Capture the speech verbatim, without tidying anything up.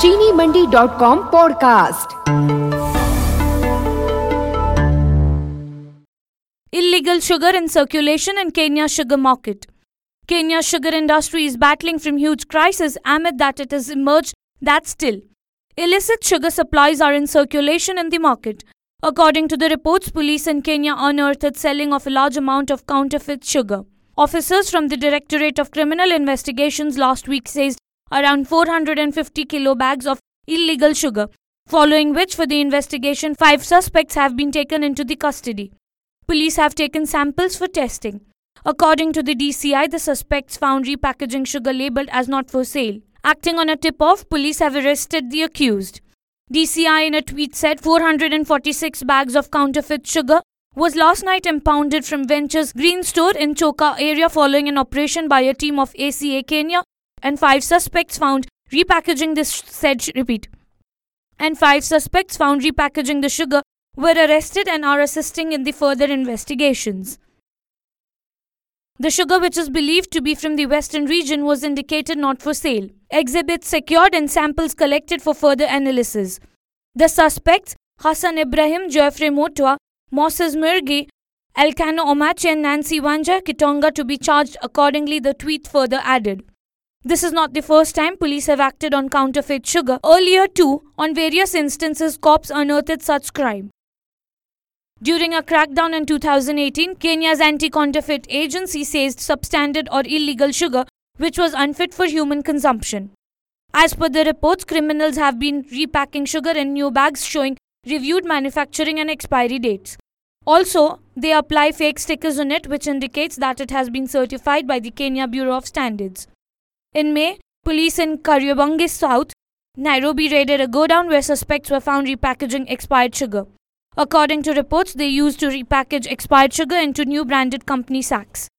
चीनी Mandi dot com podcast. Illegal sugar in circulation in Kenya's sugar market. Kenya's sugar industry is battling from huge crisis amid that it has emerged that still illicit sugar supplies are in circulation in the market. According to the reports, police in Kenya unearthed selling of a large amount of counterfeit sugar. Officers from the Directorate of Criminal Investigations last week seized around four hundred fifty kilo bags of illegal sugar, following which for the investigation five suspects have been taken into the custody. Police have taken samples for testing. According to the D C I, the suspects found repackaging sugar labelled as not for sale. Acting on a tip-off, police have arrested the accused. D C I in a tweet said four hundred forty-six bags of counterfeit sugar was last night impounded from Venture's Green Store in Choka area following an operation by a team of A C A Kenya, and five suspects found repackaging this said repeat. And five suspects found repackaging the sugar were arrested and are assisting in the further investigations. The sugar, which is believed to be from the western region, was indicated not for sale. Exhibits secured and samples collected for further analysis. The suspects, Hassan Ibrahim, Geoffrey Motwa, Moses Mirgi, Elkano Omache and Nancy Wanja Kitonga to be charged accordingly, the tweet further added. This is not the first time police have acted on counterfeit sugar. Earlier too, on various instances, cops unearthed such crime. During a crackdown in two thousand eighteen, Kenya's anti-counterfeit agency seized substandard or illegal sugar which was unfit for human consumption. As per the reports, criminals have been repacking sugar in new bags showing reviewed manufacturing and expiry dates. Also, they apply fake stickers on it which indicates that it has been certified by the Kenya Bureau of Standards. In May, police in Kariobangi South, Nairobi raided a godown where suspects were found repackaging expired sugar. According to reports, they used to repackage expired sugar into new branded company sacks.